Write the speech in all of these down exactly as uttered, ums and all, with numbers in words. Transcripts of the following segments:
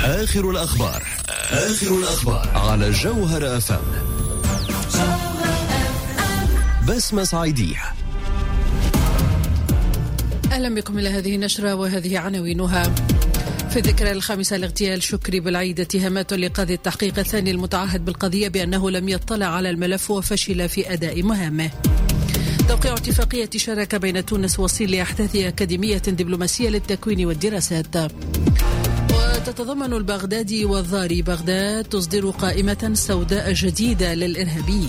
آخر الأخبار آخر الأخبار على جوهر أف أم. بسمة سعيدية. أهلا بكم إلى هذه النشرة وهذه عناوينها. في الذكرى الخامسة لاغتيال شكري بالعيد اتهامات لقاضي التحقيق الثاني المتعهد بالقضية بأنه لم يطلع على الملف وفشل في أداء مهامه. توقيع اتفاقية شراكة بين تونس والصين لإحداث أكاديمية دبلوماسية للتكوين والدراسات. وتتضمن البغدادي والضاري بغداد تصدر قائمة سوداء جديدة للإرهابيين.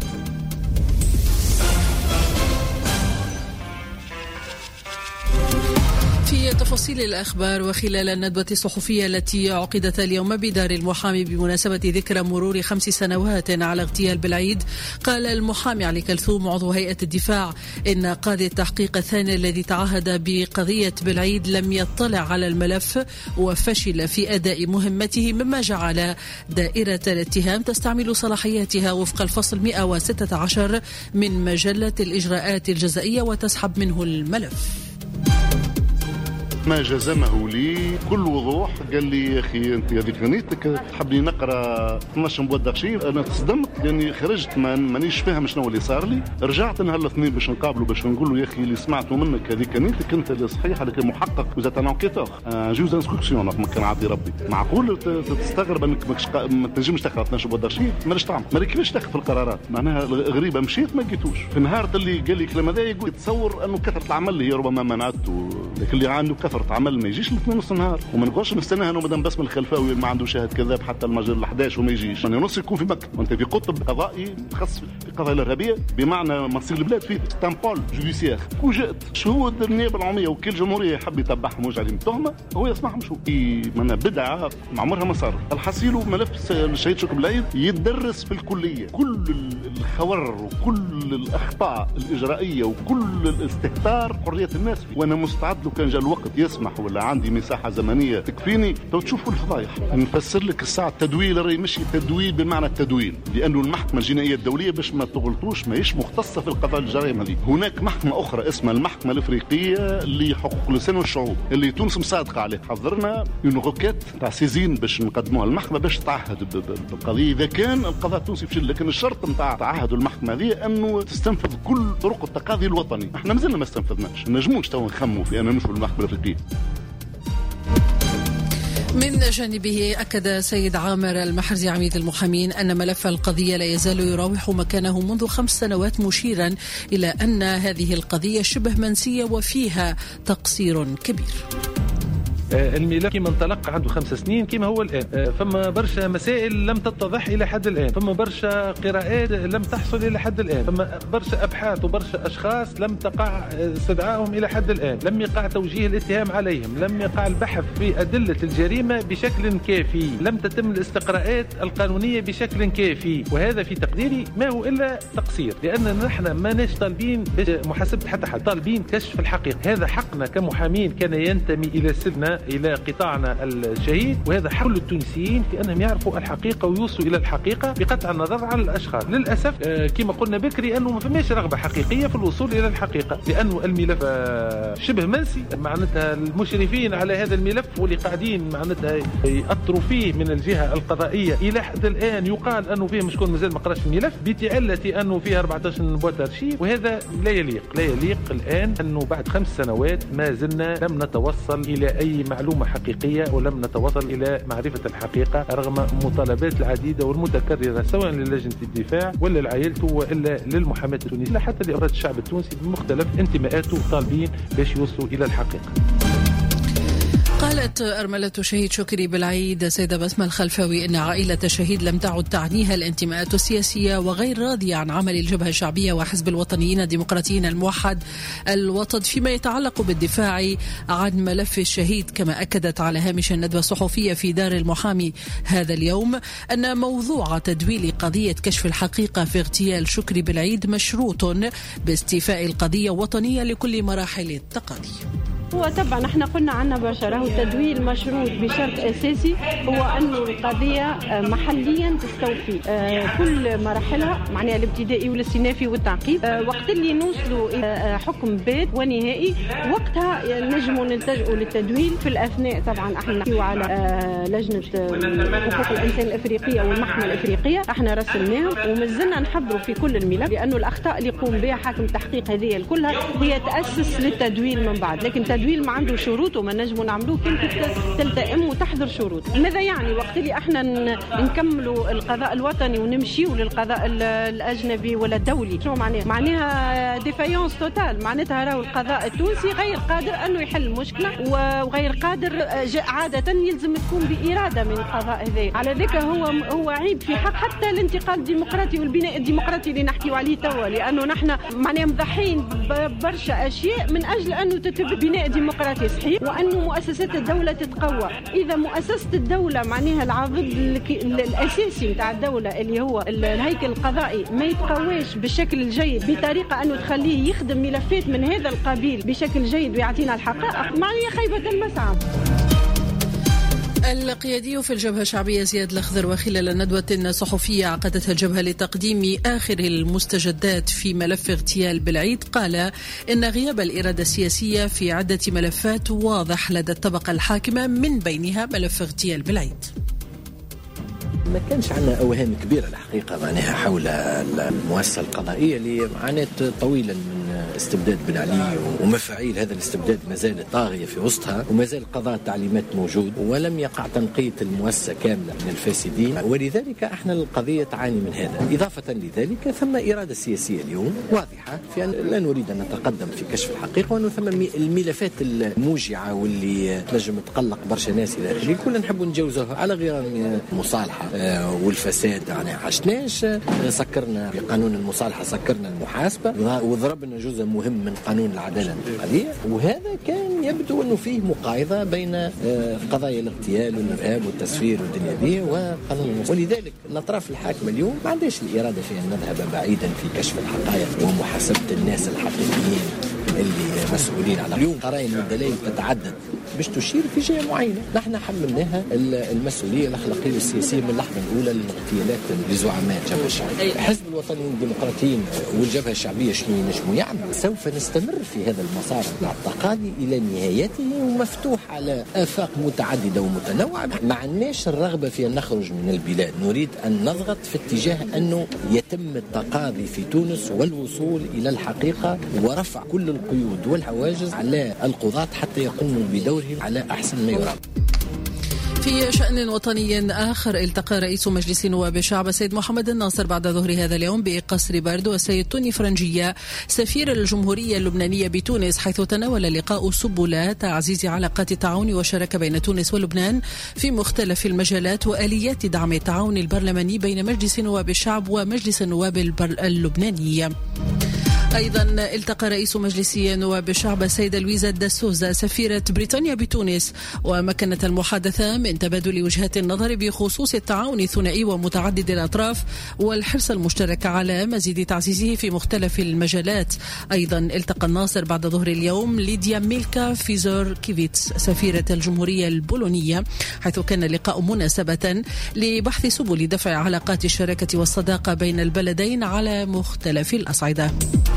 في تفاصيل الأخبار، وخلال الندوة الصحفية التي عقدت اليوم بدار المحامي بمناسبة ذكرى مرور خمس سنوات على اغتيال بالعيد، قال المحامي علي كلثوم عضو هيئة الدفاع إن قاضي التحقيق الثاني الذي تعهد بقضية بالعيد لم يطلع على الملف وفشل في أداء مهمته، مما جعل دائرة الاتهام تستعمل صلاحياتها وفق الفصل مئة وستة عشر من مجلة الإجراءات الجزائية وتسحب منه الملف. ما جزمه لي كل وضوح، قال لي يا أخي أنت هذيك نيتك تحب لي نقرأ اثناش مبود أرشيف. أنا تصدمت لأني خرجت ما مانيش فاهم شنو اللي صار لي. رجعت نهار الاثنين باش نقابله باش نقول له يا أخي اللي سمعته منك هذيك نيتك أنت اللي صحيح، هذاك محقق وزات أنا انكيتور جوز انسكريبسيون ما كان عاطي ربي. معقول تستغرب أنك ما تنجمش تقرأ اثناش مبود أرشيف؟ مالش طعم، ما كيفاش تاخذ في القرارات معناها غريبة. مشيت ما لقيتوش. في النهار اللي قال لي الكلام هذا يقول تصور أنه كثرة العمل هي ربما منعته، لكن اللي عنده كثرة عمل ما يجيش الاثنين نص نهار. وما نقولش نستناها انه مدام بسم الخلفاوي ما عنده شاهد كذاب حتى المجر الحداش وما يجيش. من نص يكون في مكة وانت في قطب قضائي متخصص في القضايا الارهابيه، بمعنى مصير البلاد في ستامبول جوديسيير. وجات شهود النيابه العموميه وكيل جمهوريه يحب يتبعهم ويجعل عليهم تهمه، هو يسمعهم شو من بدعه عمرها ما صار. الحصيل ملف الشهيد شكري بالعيد يدرس في الكليه كل الخور وكل الاخطاء الاجرائيه وكل الاستهتار حريه الناس فيه. وانا مستعد لو كان جاء الوقت يسمح ولا عندي مساحة زمنية تكفيني تو تشوفوا الفضايح. نفسر لك الساعة التدويل راهي مش تدويل بمعنى التدويل، لأنه المحكمة الجنائية الدولية باش ما تغلطوش ماهيش مختصة في القضاء الجرائم هذه. هناك محكمة أخرى اسمها المحكمة الأفريقية لحقوق الإنسان والشعوب اللي تونس مصادقة عليه. حضرنا اون روكيت تاع سيزين باش نقدموها المحكمة باش تعهد بالقضية إذا كان القضاء التونسي فشل. لكن الشرط نتاع تعهد المحكمة هذه أنه تستنفذ كل طرق التقاضي الوطني. احنا مازلنا ما استنفذناش، نجموش تو نخموا في أنا نمشوا للمحكمة الأفريقية. من جانبه أكد سيد عامر المحرزي عميد المحامين أن ملف القضية لا يزال يراوح مكانه منذ خمس سنوات، مشيرا إلى أن هذه القضية شبه منسية وفيها تقصير كبير. الملف كما انطلق عنده خمس سنين كما هو الآن، فما برشا مسائل لم تتضح إلى حد الآن، فما برشا قراءات لم تحصل إلى حد الآن، فما برشا أبحاث وبرشا أشخاص لم تقع استدعائهم إلى حد الآن، لم يقع توجيه الاتهام عليهم، لم يقع البحث في أدلة الجريمة بشكل كافي، لم تتم الاستقراءات القانونية بشكل كافي. وهذا في تقديري ما هو إلا تقصير، لأن نحن ما ناش طالبين محاسبة حتى حد، طالبين كشف الحقيقة. هذا حقنا كمحامين كان ينتمي إلى سلنا إلى قطاعنا الشهيد، وهذا حق التونسيين في أنهم يعرفوا الحقيقة ويوصلوا إلى الحقيقة بقطع النظر عن الأشخاص. للأسف آه كما قلنا بكري أنه ما فماش رغبة حقيقية في الوصول إلى الحقيقة، لأنه الملف آه شبه منسي. معناتها المشرفين على هذا الملف واللي قاعدين معناتها يأطروا فيه من الجهة القضائية إلى حد الآن يقال أنه فيه مشكون مازال ما قراش الملف بعلة أنه فيه أربعة عشر نبوة أرشيف، وهذا لا يليق. لا يليق الآن أنه بعد خمس سنوات ما زلنا لم نتوصل إلى أي معلومة حقيقية ولم نتوصل إلى معرفة الحقيقة رغم مطالبات العديدة والمتكررة سواء للجنة الدفاع ولا لعائلته وإلا للمحاماة التونسية حتى لأفراد الشعب التونسي بمختلف انتماءاته طالبين باش يوصلوا إلى الحقيقة. قالت أرملة شهيد شكري بالعيد سيدة بسمة الخلفاوي إن عائلة الشهيد لم تعد تعنيها الانتماءات السياسية وغير راضية عن عمل الجبهة الشعبية وحزب الوطنيين الديمقراطيين الموحد الوطد فيما يتعلق بالدفاع عن ملف الشهيد. كما أكدت على هامش الندوة الصحفية في دار المحامي هذا اليوم أن موضوع تدويل قضية كشف الحقيقة في اغتيال شكري بالعيد مشروط باستيفاء القضية وطنية لكل مراحل التقاضي. هو طبعا احنا قلنا عنا برشا، راهو التدويل مشروط بشرط اساسي هو انه القضيه محليا تستوفي كل مراحلها، معناها الابتدائي والاستئنافي والتعقيب. وقت اللي نوصلوا الى حكم بات ونهائي وقتها نجموا نلتجئوا للتدويل. في الاثناء طبعا احنا نحكيو على لجنه حقوق الانسان الافريقيه والمحكمه الافريقيه، احنا رسلناهم ومازلنا نحضروا في كل الملف، لانه الاخطاء اللي يقوم بها حاكم التحقيق هذه كلها هي تاسس للتدويل من بعد، لكن التدويل ما عنده شروط وما نجموا نعملوه كنت تلتئم وتحضر شروط. ماذا يعني وقت اللي احنا نكملوا القضاء الوطني ونمشيوا للقضاء الاجنبي ولا الدولي؟ شو معناها؟ معناها ديفايونس توتال، معناتها راهو القضاء التونسي غير قادر انه يحل المشكله وغير قادر عاده يلزم تكون باراده من القضاء هذا. على ذلك هو هو عيب في حق حتى الانتقال الديمقراطي والبناء الديمقراطي اللي نحكيو عليه توا، لانه نحن معناها مضحين برشا اشياء من اجل انه تتم بناء ديمقراطي صحيح وانه مؤسسات الدوله تتقوى. اذا مؤسسه الدوله معناها العضد الاساسي نتاع الدوله اللي هو الهيكل القضائي ما يتقواش بالشكل الجيد بطريقه انه تخليه يخدم ملفات من هذا القبيل بشكل جيد ويعطينا الحقائق، معناها خيبه المسعى. القيادي في الجبهة الشعبية زياد الأخضر وخلال ندوة صحفية عقدتها الجبهة لتقديم آخر المستجدات في ملف اغتيال بالعيد قال إن غياب الإرادة السياسية في عدة ملفات واضح لدى الطبقة الحاكمة، من بينها ملف اغتيال بالعيد. ما كانش عندنا أوهام كبيرة الحقيقة معناها حول المؤسسة القضائية اللي عانت طويلا من استبداد بن علي ومفاعيل هذا الاستبداد ما زالت طاغية في وسطها، وما زال قضاء التعليمات موجود ولم يقع تنقية المؤسسة كاملة من الفاسدين، ولذلك احنا القضية تعاني من هذا. إضافة لذلك ثم إرادة سياسية اليوم واضحة في أن لا نريد أن نتقدم في كشف الحقيقة، وأنه ثم الملفات الموجعة واللي تنجم تقلق برشا ناس إلى آخره كلنا نحب نجوزها على غير مصالحة والفساد. يعني عشناش سكرنا بقانون المصالحة، سكرنا المحاسبة وضربنا جزء مهم من قانون العدالة الانتقالية، وهذا كان يبدو أنه فيه مقايضة بين قضايا الاغتيال والإرهاب والتسفير والدنيا دي وقانون المصالحة. ولذلك الأطراف الحاكمة اليوم ما عندهاش الإرادة في أن نذهب بعيدا في كشف الحقائق ومحاسبة الناس الحقيقيين اللي مسؤولين على اليوم. قرائن والدلائل تتعدد باش تشير في جهة معينة. نحن حملناها المسؤولية الأخلاقية والسياسية من اللحظة الأولى للاغتيالات لزعماء الجبهة الشعبية. حزب الوطنيين الديمقراطيين والجبهة الشعبية شنو ينجموا يعملوا؟ سوف نستمر في هذا المسار مع التقاضي إلى نهايته ومفتوح على آفاق متعددة ومتنوعة. ما عندناش الرغبة في أن نخرج من البلاد، نريد أن نضغط في اتجاه أنه يتم التقاضي في تونس والوصول إلى الحقيقة ورفع كل القيود والحواجز على القضاة حتى يقوموا بدورهم على أحسن ما يرام. في شأن وطني آخر، التقى رئيس مجلس نواب الشعب السيد محمد الناصر بعد ظهر هذا اليوم بقصر برد والسيد توني فرنجية سفير الجمهورية اللبنانية بتونس، حيث تناول اللقاء سبل تعزيز علاقات التعاون والشراكة بين تونس ولبنان في مختلف المجالات وآليات دعم التعاون البرلماني بين مجلس نواب الشعب ومجلس النواب اللبناني. أيضا التقى رئيس مجلس نواب الشعب السيدة لويزا داسوزا سفيرة بريطانيا بتونس، ومكنت المحادثة من تبادل وجهات النظر بخصوص التعاون الثنائي ومتعدد الأطراف والحرص المشترك على مزيد تعزيزه في مختلف المجالات. أيضا التقى الناصر بعد ظهر اليوم ليديا ميلكا فيزور كيفيتس سفيرة الجمهورية البولونية، حيث كان اللقاء مناسبة لبحث سبل دفع علاقات الشراكة والصداقة بين البلدين على مختلف الأصعدة.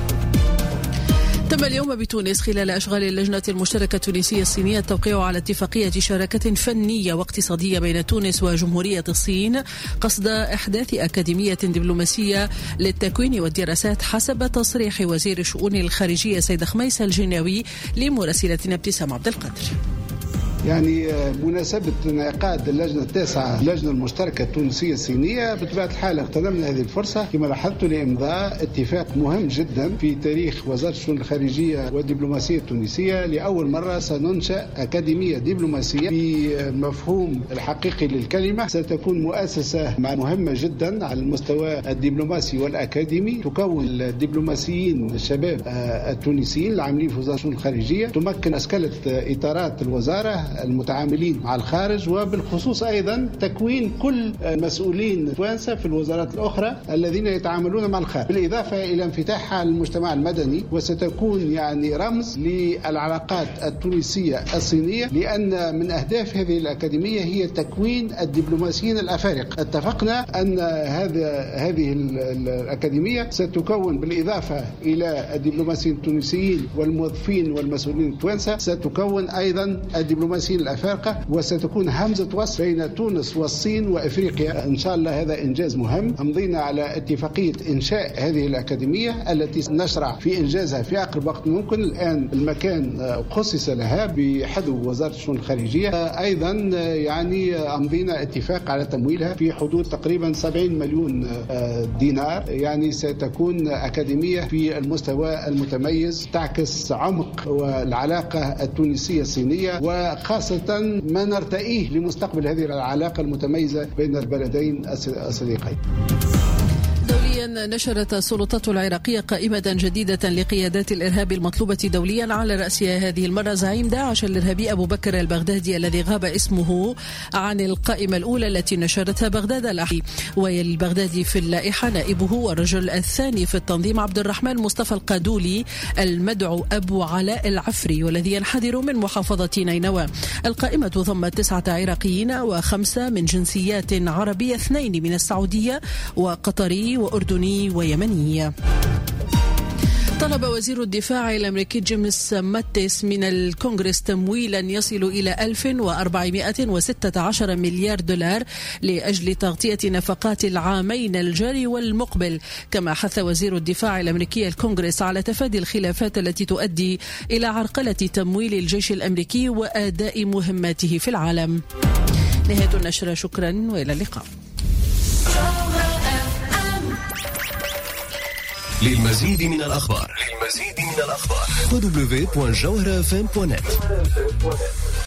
تم اليوم بتونس خلال أشغال اللجنة المشتركة التونسية الصينية التوقيع على اتفاقية شراكة فنية واقتصادية بين تونس وجمهورية الصين قصد إحداث أكاديمية دبلوماسية للتكوين والدراسات، حسب تصريح وزير الشؤون الخارجية سيد خميس الجناوي لمراسلتنا ابتسام عبد القادر. يعني مناسبة انعقاد اللجنة التاسعة اللجنة المشتركة التونسية الصينية، بطبيعة الحال اغتنمنا هذه الفرصة كما لاحظت لإمضاء اتفاق مهم جدا في تاريخ وزارة الشؤون الخارجية والدبلوماسية التونسية. لأول مرة سننشأ أكاديمية دبلوماسية بمفهوم الحقيقي للكلمة، ستكون مؤسسة مهمة جدا على المستوى الدبلوماسي والأكاديمي، تكون الدبلوماسيين الشباب التونسيين العاملين في وزارة الشؤون الخارجية، تمكن أسكلة إطارات الوزارة المتعاملين مع الخارج، وبالخصوص أيضا تكوين كل المسؤولين توانسة في الوزارات الأخرى الذين يتعاملون مع الخارج، بالإضافة إلى انفتاحها على المجتمع المدني، وستكون يعني رمز للعلاقات التونسية الصينية، لأن من أهداف هذه الأكاديمية هي تكوين الدبلوماسيين الأفارقة. اتفقنا أن هذا هذه الأكاديمية ستكون بالإضافة إلى الدبلوماسيين التونسيين والموظفين والمسؤولين التوانسة، ستكون أيضا الدبلوماسيين الأفارقة، وستكون همزة وصل بين تونس والصين وأفريقيا. إن شاء الله هذا إنجاز مهم. أمضينا على اتفاقية إنشاء هذه الأكاديمية التي نشرع في إنجازها في أقرب وقت ممكن. الآن المكان خصص لها بحدو وزارة الشؤون الخارجية. أيضا يعني أمضينا اتفاق على تمويلها في حدود تقريبا سبعين مليون دينار. يعني ستكون أكاديمية في المستوى المتميز تعكس عمق والعلاقة التونسية الصينية، وخاصة ما نرتئيه لمستقبل هذه العلاقة المتميزة بين البلدين الصديقين. نشرت السلطات العراقية قائمة جديدة لقيادات الإرهاب المطلوبة دوليا، على رأسها هذه المرة زعيم داعش الإرهابي أبو بكر البغدادي الذي غاب اسمه عن القائمة الأولى التي نشرتها بغداد الأحي. والبغدادي في اللائحة نائبه والرجل الثاني في التنظيم عبد الرحمن مصطفى القادولي المدعو أبو علاء العفري، والذي ينحدر من محافظة نينوى. القائمة ضمت تسعة عراقيين وخمسة من جنسيات عربية، اثنين من السعودية وقطري وأردني ويمني. طلب وزير الدفاع الأمريكي جيمس ماتيس من الكونغرس تمويلا يصل إلى ألف وأربعمائة وستة عشر مليار دولار لأجل تغطية نفقات العامين الجاري والمقبل. كما حث وزير الدفاع الأمريكي الكونغرس على تفادي الخلافات التي تؤدي إلى عرقلة تمويل الجيش الأمريكي وأداء مهماته في العالم. نهاية النشرة، شكرا وإلى اللقاء. للمزيد من الأخبار للمزيد من الأخبار دبليو دبليو دبليو دوت جوهرة إف إم دوت نت.